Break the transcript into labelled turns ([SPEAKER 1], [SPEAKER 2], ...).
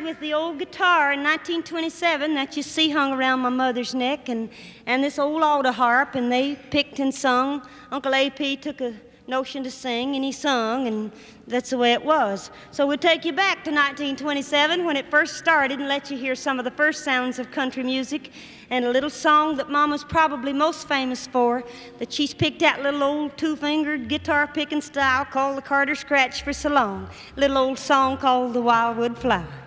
[SPEAKER 1] with the old guitar in 1927 that you see hung around my mother's neck, and this old alto harp, and they picked and sung. Uncle A.P. took a notion to sing, and he sung, and that's the way it was. So we'll take you back to 1927 when it first started and let you hear some of the first sounds of country music, and a little song that Mama's probably most famous for, that she's picked that little old two-fingered guitar-picking style called the Carter Scratch for so long. Little old song called The Wildwood Flower.